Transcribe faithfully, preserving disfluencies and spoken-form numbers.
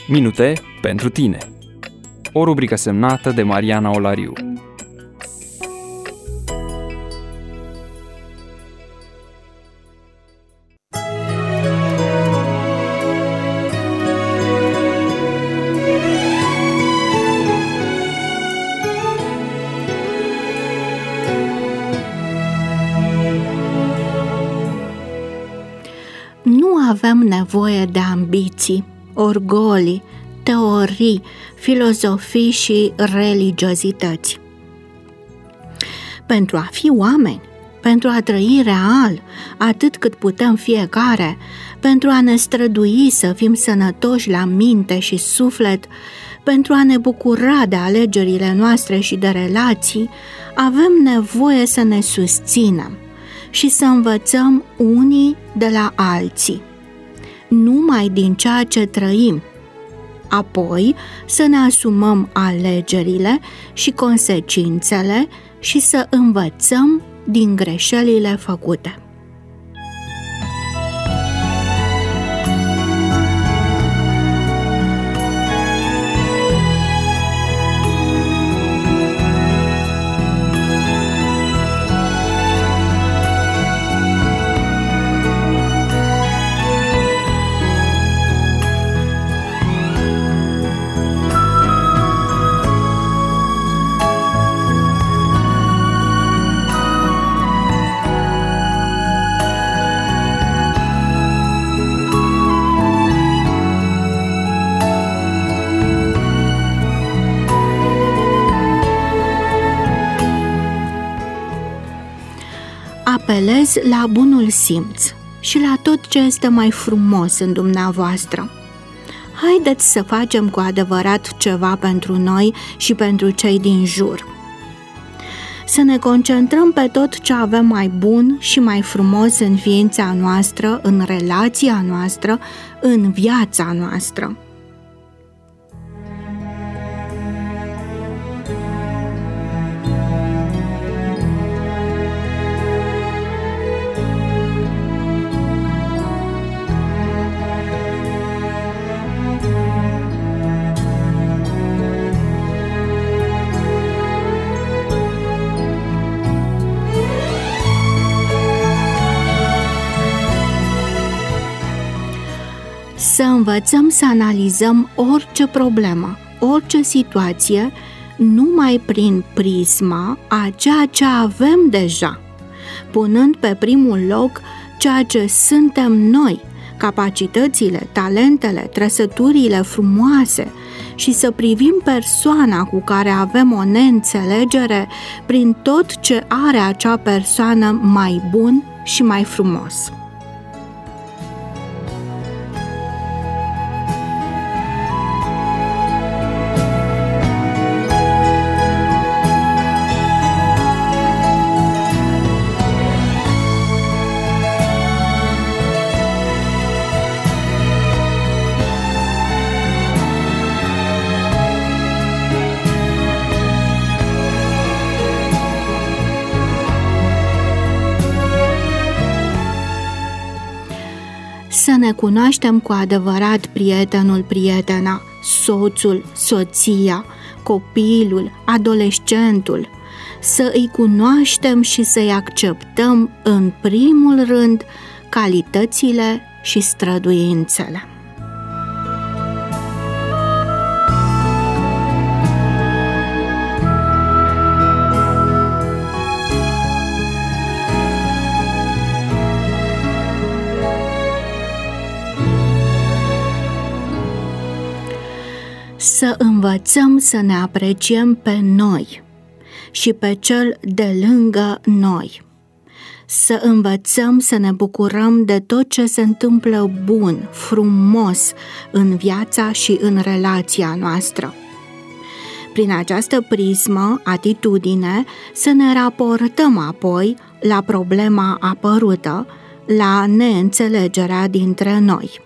Minute pentru tine. O rubrică semnată de Mariana Olariu. Nu avem nevoie de ambiții, orgolii, teorii, filozofii și religiozități. Pentru a fi oameni, pentru a trăi real, atât cât putem fiecare, pentru a ne strădui să fim sănătoși la minte și suflet, pentru a ne bucura de alegerile noastre și de relații, avem nevoie să ne susținem și să învățăm unii de la alții, numai din ceea ce trăim, apoi să ne asumăm alegerile și consecințele și să învățăm din greșelile făcute. Apelez la bunul simț și la tot ce este mai frumos în dumneavoastră. Haideți să facem cu adevărat ceva pentru noi și pentru cei din jur. Să ne concentrăm pe tot ce avem mai bun și mai frumos în ființa noastră, în relația noastră, în viața noastră. Să învățăm să analizăm orice problemă, orice situație, numai prin prisma a ceea ce avem deja, punând pe primul loc ceea ce suntem noi, capacitățile, talentele, trăsăturile frumoase, și să privim persoana cu care avem o neînțelegere prin tot ce are acea persoană mai bun și mai frumos. Să ne cunoaștem cu adevărat prietenul, prietena, soțul, soția, copilul, adolescentul, să îi cunoaștem și să-i acceptăm în primul rând calitățile și străduințele. Să învățăm să ne apreciem pe noi și pe cel de lângă noi. Să învățăm să ne bucurăm de tot ce se întâmplă bun, frumos în viața și în relația noastră. Prin această prismă, atitudine, să ne raportăm apoi la problema apărută, la neînțelegerea dintre noi.